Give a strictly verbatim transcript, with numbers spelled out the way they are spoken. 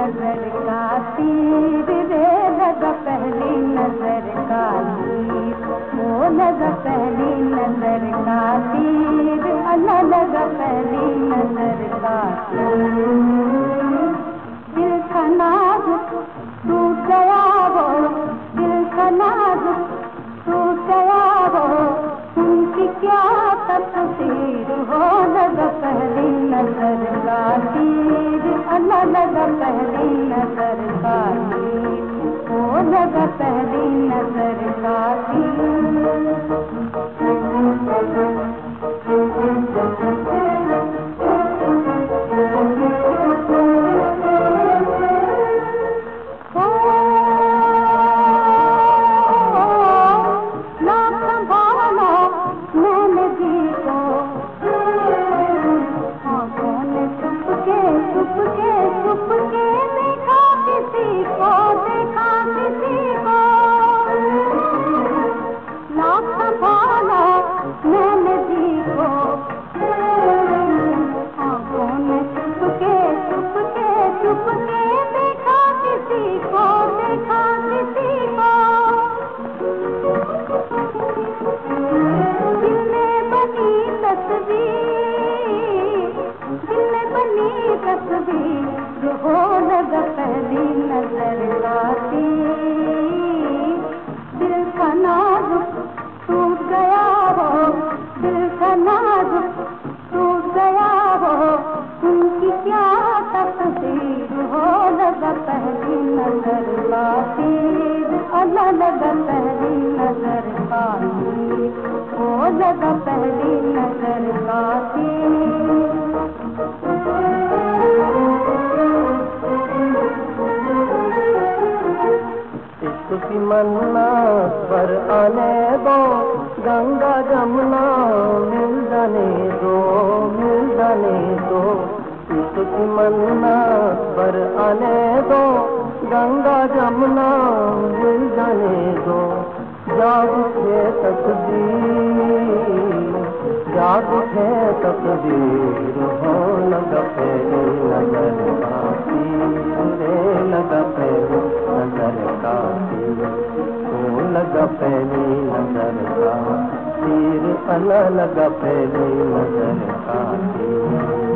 नजर का तीर रे, लगा पहली नजर का तीर, वो लगा पहली नजर का तीर, अल्लाह लगा पहली नजर का तीर। दिल का नाजुक टूट गया वो, दिल का नाजुक टूट गया वो, उनकी क्या तस्वीर हो, लगा पहली नजर का तीर, अल्लाह लगा पहली नजर का तीर, वो लगा पहली नजर का तीर। हो लगा पहली नजर का तीर, दिल का नाजुक टूट गया वो, दिल का नाजुक टूट गया वो, उनकी क्या तस्वीर हो, लगा पहली नजर का तीर, अल्लाह लगा पहली नजर का तीर, हो लगा पहली नजर का तीर। की मन्नत पर आने दो, गंगा जमुना मिल जाने दो, मिल जाने दो। इसकी मन्नत पर आने दो, गंगा जमुना मिल जाने दो। जाग उठे तकदीर, जाग उठे तकदीर, हो लगा पहली नजर का तीर, लगा पहली नजर का तीर, हो लगा पहली नजर का तीर, अल्लाह लगा पहली नजर का तीर।